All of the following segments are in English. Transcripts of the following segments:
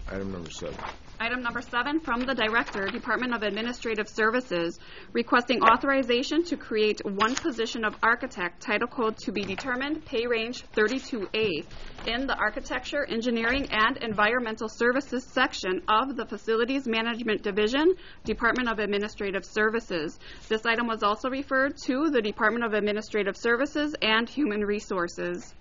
Item number 7. Item number 7 from the Director, Department of Administrative Services, requesting authorization to create one position of architect, title code to be determined, pay range 32A, in the Architecture, Engineering, and Environmental Services section of the Facilities Management Division, Department of Administrative Services. This item was also referred to the Department of Administrative Services and Human Resources.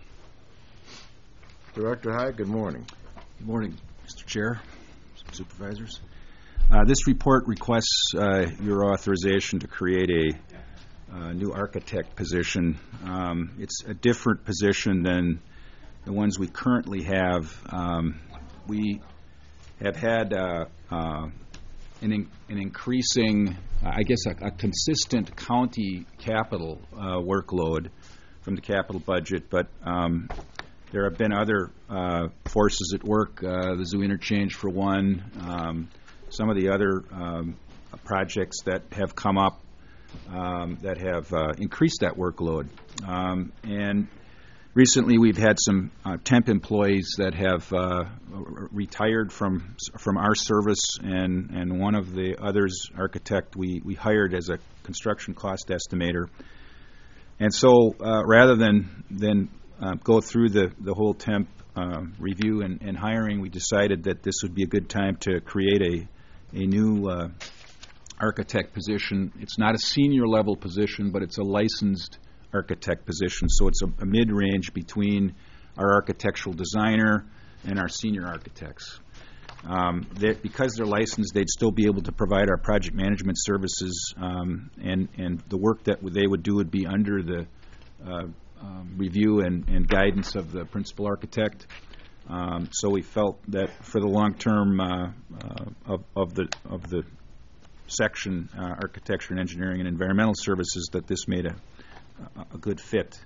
Director Hyde, good morning. Good morning, Mr. Chair, Supervisors. This report requests your authorization to create a new architect position. It's a different position than the ones we currently have. We have had an increasing, a consistent county capital workload from the capital budget, but there have been other forces at work, the zoo interchange for one, some of the other projects that have come up that have increased that workload. And recently we've had some temp employees that have retired from our service, and one of the others, architect, we hired as a construction cost estimator. And so rather than go through the whole temp review and hiring, we decided that this would be a good time to create a new architect position. It's not a senior level position, but it's a licensed architect position, so it's a mid-range between our architectural designer and our senior architects. Because they're licensed, they'd still be able to provide our project management services, and the work that they would do would be under the review and guidance of the principal architect. So we felt that for the long term of the section, Architecture and Engineering and Environmental Services, that this made a good fit.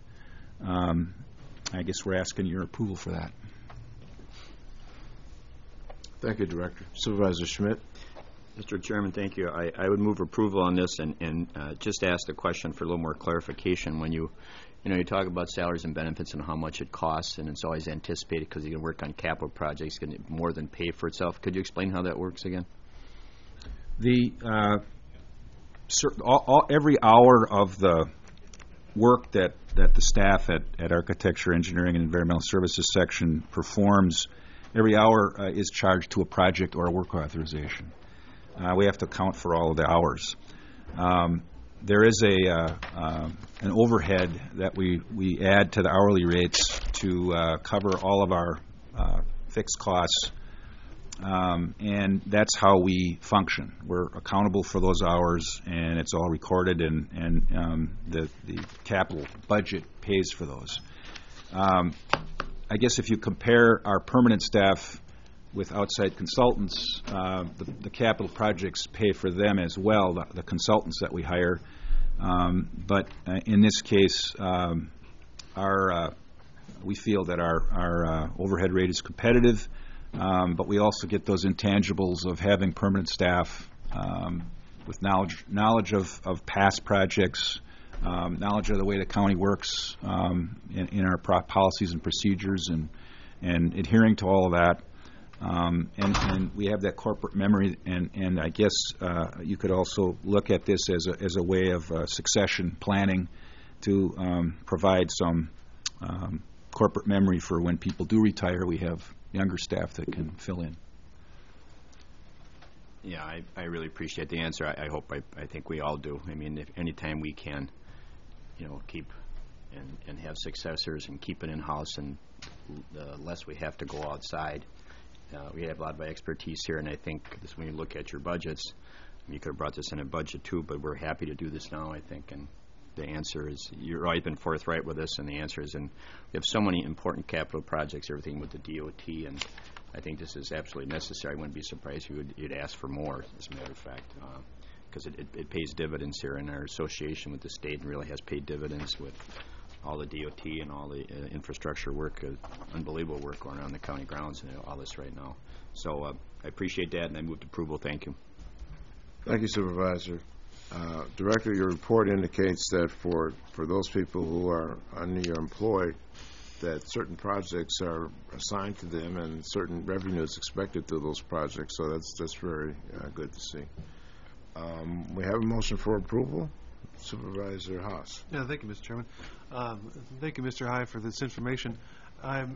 I guess we're asking your approval for that. Thank you, Director. Supervisor Schmidt. Mr. Chairman, thank you. I would move approval on this and just ask the question for a little more clarification. When you talk about salaries and benefits and how much it costs, and it's always anticipated because you can work on capital projects, going to more than pay for itself. Could you explain how that works again? Every hour of the work that the staff at Architecture, Engineering, and Environmental Services section performs, every hour is charged to a project or a work authorization. We have to account for all of the hours. There is an overhead that we add to the hourly rates to cover all of our fixed costs, and that's how we function. We're accountable for those hours, and it's all recorded, and the capital budget pays for those. I guess if you compare our permanent staff with outside consultants, the capital projects pay for them as well, the consultants that we hire. But in this case, we feel that our overhead rate is competitive, but we also get those intangibles of having permanent staff with knowledge of past projects, knowledge of the way the county works in our policies and procedures, and adhering to all of that. And we have that corporate memory, and I guess you could also look at this as a way of succession planning to provide some corporate memory for when people do retire. We have younger staff that can fill in. Yeah, I really appreciate the answer. I think we all do. I mean, if anytime we can, keep and have successors and keep it in-house, and the less we have to go outside. We have a lot of expertise here, and I think when you look at your budgets, you could have brought this in a budget too, but we're happy to do this now, I think, and the answer is, you've already been forthright with us, and the answer is, and we have so many important capital projects, everything with the DOT, and I think this is absolutely necessary. I wouldn't be surprised if you'd ask for more, as a matter of fact, because it pays dividends here, and our association with the state really has paid dividends with all the DOT and all the infrastructure work, unbelievable work going on in the county grounds and all this right now. So I appreciate that, and I move to approval. Thank you. Thank you, Supervisor. Director, your report indicates that for those people who are under your employ, that certain projects are assigned to them and certain revenue is expected through those projects. So that's very good to see. We have a motion for approval. Supervisor Haas. Yeah, thank you, Mr. Chairman. Thank you, Mr. High, for this information. Beg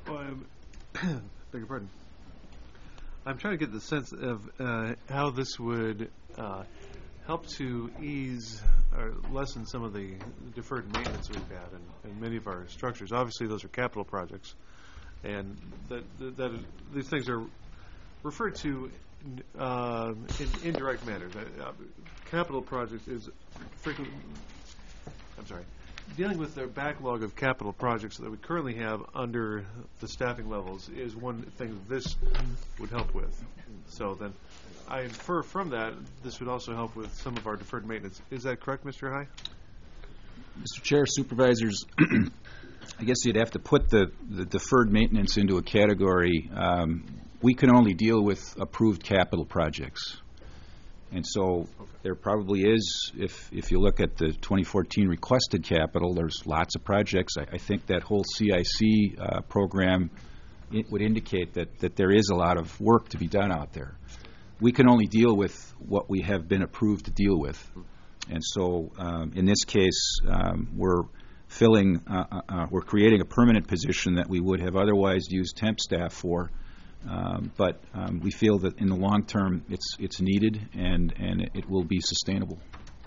your pardon. I'm trying to get the sense of how this would help to ease or lessen some of the deferred maintenance we've had in many of our structures. Obviously, those are capital projects, and these things are referred to in indirect manner. Capital projects is frequently, dealing with the backlog of capital projects that we currently have under the staffing levels is one thing that this would help with. So then I infer from that this would also help with some of our deferred maintenance. Is that correct, Mr. High? Mr. Chair, supervisors, I guess you'd have to put the deferred maintenance into a category. We can only deal with approved capital projects. And so there probably is, if you look at the 2014 requested capital, there's lots of projects. I think that whole CIC program, it would indicate that there is a lot of work to be done out there. We can only deal with what we have been approved to deal with. And so in this case, we're creating a permanent position that we would have otherwise used temp staff for. But we feel that in the long term it's needed and it will be sustainable.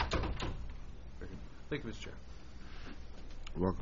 Thank you, Mr. Chair. Welcome.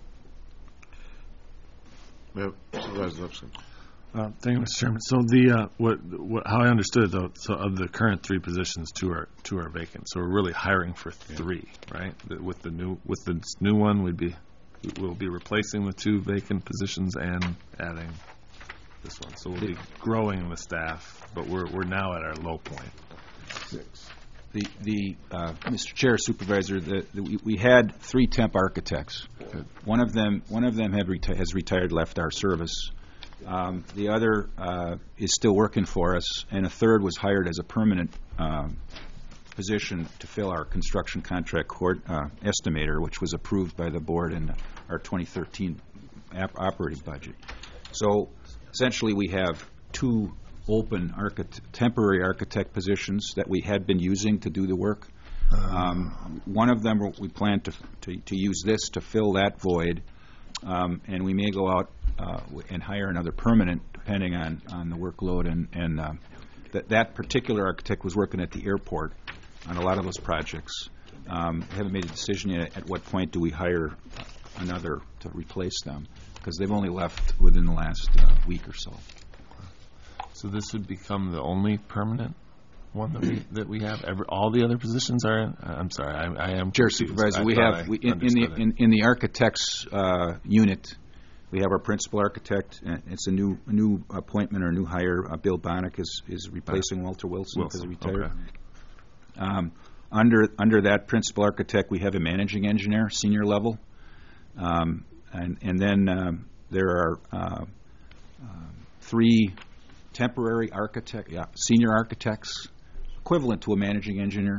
Supervisor Lipscomb. Thank you, Mr. Chairman. So how I understood it, though, so of the current 3 positions, two are vacant. So we're really hiring for 3, right? With the new one, we'll be replacing the 2 vacant positions and adding this one. So we'll be growing the staff, but we're now at our low point. 6. Mr. Chair, Supervisor, we had 3 temp architects. One of them has retired, left our service. The other is still working for us, and a third was hired as a permanent position to fill our construction contract estimator, which was approved by the board in our 2013 operating budget. So essentially we have 2 open temporary architect positions that we had been using to do the work. One of them we plan to use this to fill that void, and we may go out and hire another permanent depending on the workload. And that particular architect was working at the airport on a lot of those projects. Haven't made a decision yet at what point do we hire another to replace them, because they've only left within the last week or so. So this would become the only permanent one that we have. All the other positions are. I'm sorry, I am. Chair, Supervisor, in the architects unit, we have our principal architect. It's a new appointment or new hire. Bill Bonnick is replacing Walter Wilson because he retired. Okay. Under that principal architect, we have a managing engineer, senior level, and then there are 3 temporary senior architects, equivalent to a managing engineer.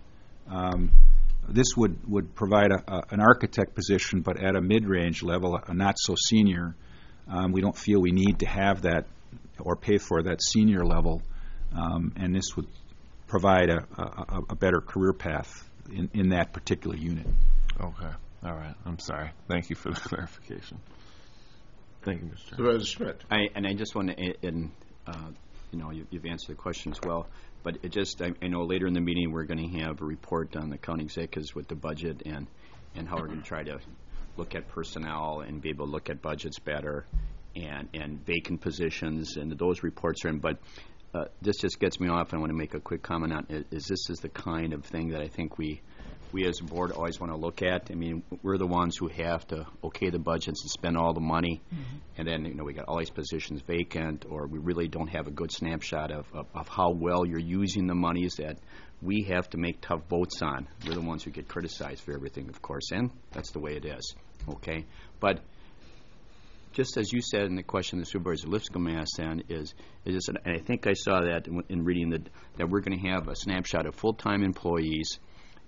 This would provide an architect position, but at a mid-range level, a not so senior. We don't feel we need to have that or pay for that senior level, and this would provide a better career path in that particular unit. Okay. All right. I'm sorry. Thank you for the clarification. Thank you, Mr. Supervisor Schmidt. I just want to, you've answered the question as well, but I know later in the meeting we're going to have a report on the county executives with the budget and how we're going to try to look at personnel and be able to look at budgets better and vacant positions, and those reports are in. But this just gets me off. I want to make a quick comment on this is the kind of thing that I think we as a board always want to look at. I mean, we're the ones who have to okay the budgets and spend all the money, and then we got all these positions vacant, or we really don't have a good snapshot of how well you're using the monies that we have to make tough votes on. We're the ones who get criticized for everything, of course, and that's the way it is. Okay, but just as you said in the question the Supervisor Lipscomb asked, then is this, and I think I saw that in reading that we're going to have a snapshot of full-time employees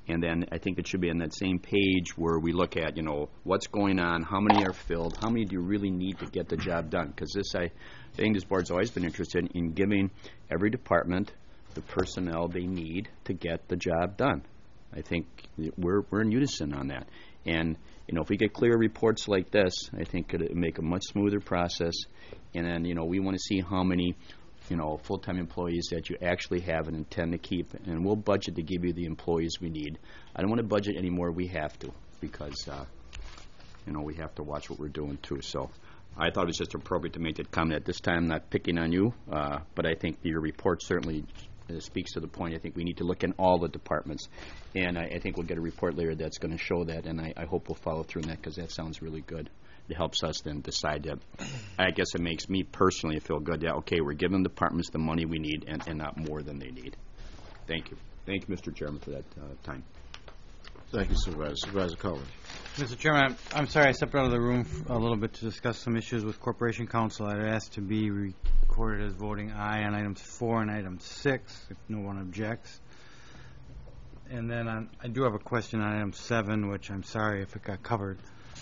And then I think it should be on that same page where we look at, what's going on, how many are filled, how many do you really need to get the job done? Because I think this board's always been interested in giving every department the personnel they need to get the job done. I think we're in unison on that. And, if we get clear reports like this, I think it'll make a much smoother process. And then, we want to see how many full-time employees that you actually have and intend to keep, and we'll budget to give you the employees we need. I don't want to budget anymore. We have to, because, we have to watch what we're doing, too. So I thought it was just appropriate to make that comment at this time, not picking on you, but I think your report certainly speaks to the point. I think we need to look in all the departments, and I think we'll get a report later that's going to show that, and I hope we'll follow through on that, because that sounds really good. It helps us then decide that. I guess it makes me personally feel good that, okay, we're giving departments the money we need and not more than they need. Thank you. Thank you, Mr. Chairman, for that time. Thank you, Supervisor. Supervisor Cullen. Mr. Chairman, I'm sorry I stepped out of the room a little bit to discuss some issues with Corporation Counsel. I'd asked to be recorded as voting aye on items 4 and item 6, if no one objects. And then I do have a question on item 7, which I'm sorry if it got covered.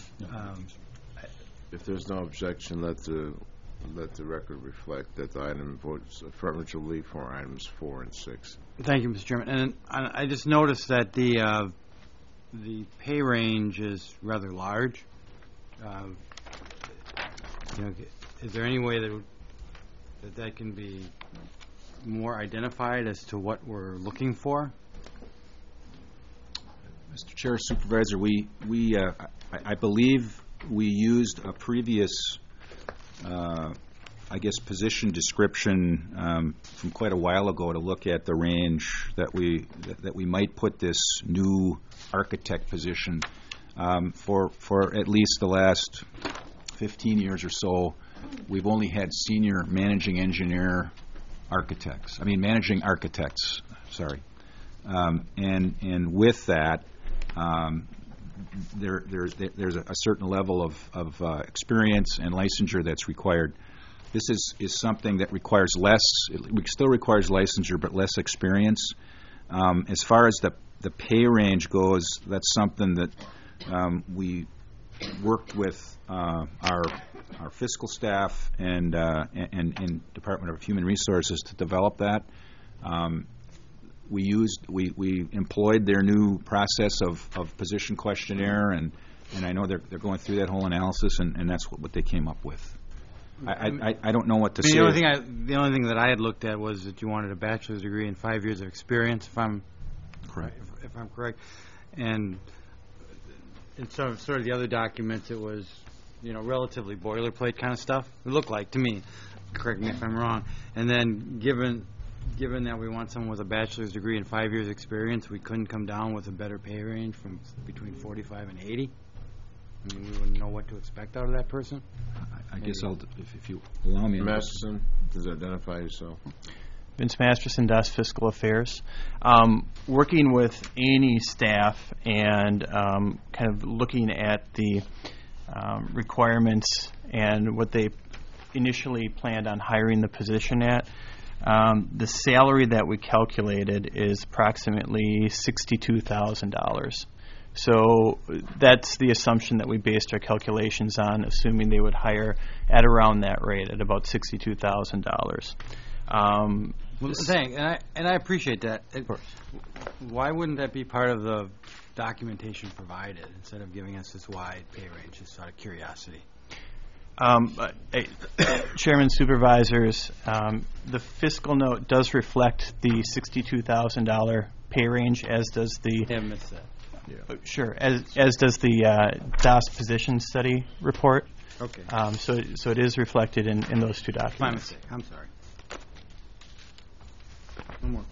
If there's no objection, let the record reflect that the item votes affirmatively for items 4 and 6. Thank you, Mr. Chairman. And I just noticed that the pay range is rather large. Is there any way that can be more identified as to what we're looking for? Mr. Chair, Supervisor, I believe we used a previous, position description from quite a while ago to look at the range that we might put this new architect position. For at least the last 15 years or so, we've only had senior managing architects, sorry. And with that, there's a certain level of experience and licensure that's required. This is something that requires less. It still requires licensure, but less experience. As far as the pay range goes, that's something that we worked with our fiscal staff and Department of Human Resources to develop that. We employed their new process of position questionnaire, and I know they're going through that whole analysis, and that's what they came up with. I don't know what to say. The only thing that I had looked at was that you wanted a bachelor's degree and 5 years of experience, if I'm correct. And in sort of the other documents, it was relatively boilerplate kind of stuff. It looked like to me. Correct me if I'm wrong. And then given that we want someone with a bachelor's degree and 5 years experience, we couldn't come down with a better pay range from between 45 and 80. I mean, we wouldn't know what to expect out of that person. I guess if you allow me. Masterson, does identify yourself? Vince Masterson, DAS Fiscal Affairs. Working with A&E staff and kind of looking at the requirements and what they initially planned on hiring the position at, the salary that we calculated is approximately $62,000. So that's the assumption that we based our calculations on, assuming they would hire at around that rate, at about $62,000. Well, thanks, and I appreciate that. Of course. Why wouldn't that be part of the documentation provided instead of giving us this wide pay range, just out of curiosity? Chairman, supervisors, the fiscal note does reflect the $62,000 pay range, as does the... I missed that. Yeah. Sure, as does the DAS position study report. Okay. So it is reflected in those two documents. My mistake. I'm sorry. One more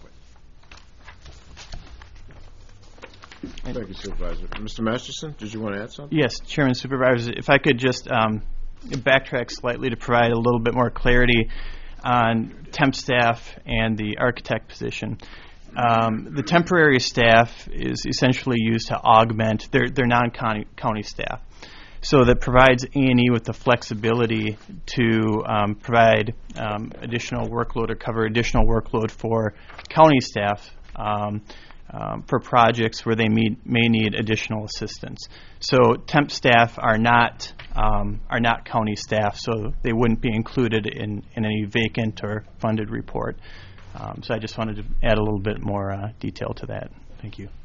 question. Thank you, Supervisor. Mr. Masterson, did you want to add something? Yes, Chairman, supervisors, if I could just backtrack slightly to provide a little bit more clarity on temp staff and the architect position. The temporary staff is essentially used to augment their non-county staff. So that provides A&E with the flexibility to provide additional workload or cover additional workload for county staff for projects where they may need additional assistance. So temp staff are not county staff, so they wouldn't be included in any vacant or funded report. So I just wanted to add a little bit more detail to that. Thank you.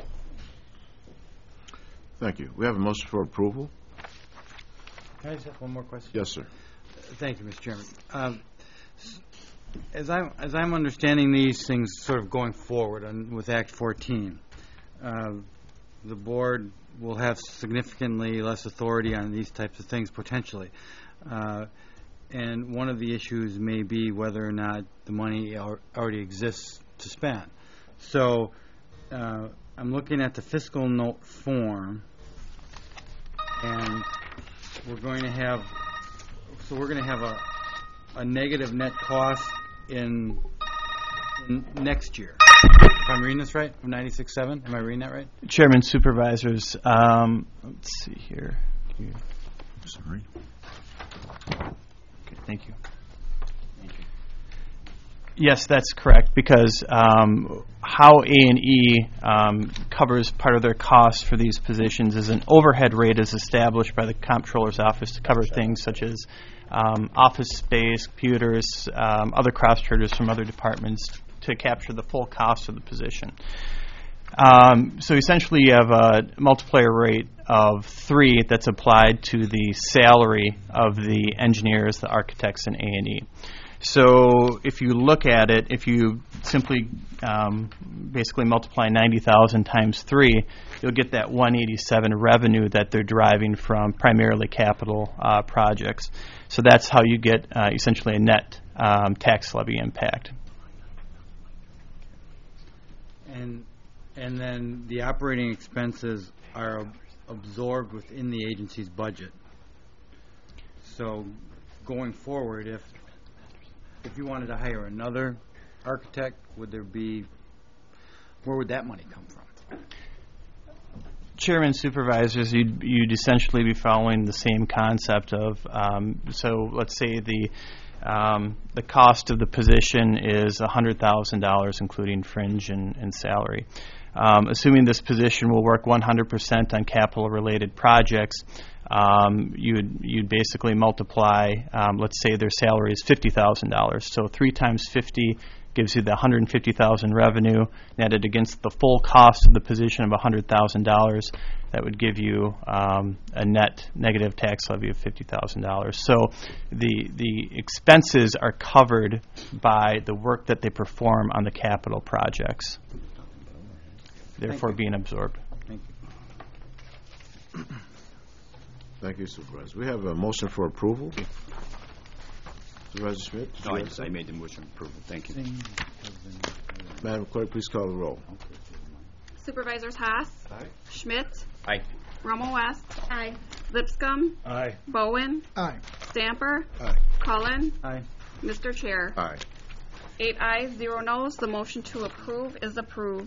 Thank you. We have a motion for approval. Can I just have one more question? Yes, sir. Thank you, Mr. Chairman. As I'm understanding these things sort of going forward with Act 14, the board will have significantly less authority on these types of things potentially. And one of the issues may be whether or not the money already exists to spend. So I'm looking at the fiscal note form, and we're going to have a negative net cost in next year. If I'm reading this right, from 96.7, am I reading that right? Chairman, supervisors, let's see here. Sorry. Okay, thank you. Yes, that's correct, because how A&E covers part of their costs for these positions is an overhead rate is established by the Comptroller's Office to cover things such as office space, computers, other cost charges from other departments to capture the full cost of the position. So essentially you have a multiplier rate of 3 that's applied to the salary of the engineers, the architects, and A&E. So if you look at it, if you simply basically multiply 90,000 times 3, you'll get that 187 revenue that they're deriving from primarily capital projects. So that's how you get essentially a net tax levy impact. And then the operating expenses are absorbed within the agency's budget. So going forward, if you wanted to hire another architect, where would that money come from? Chairman, supervisors, you'd essentially be following the same concept of, so let's say the cost of the position is $100,000, including fringe and salary. Assuming this position will work 100% on capital-related projects, you'd basically multiply, let's say their salary is $50,000. So 3 times 50 gives you the $150,000 revenue netted against the full cost of the position of $100,000. That would give you a net negative tax levy of $50,000. So the expenses are covered by the work that they perform on the capital projects, therefore being absorbed. Thank you. Thank you, Supervisor. We have a motion for approval. Supervisor Schmidt? did you have I something? made the motion of approval. Thank you. Madam Clerk, please call the roll. Supervisors Haas. Aye. Schmidt. Aye. Rommel West. Aye. Lipscomb. Aye. Bowen. Aye. Stamper. Aye. Cullen. Aye. Mr. Chair. Aye. 8 ayes, 0 noes. The motion to approve is approved.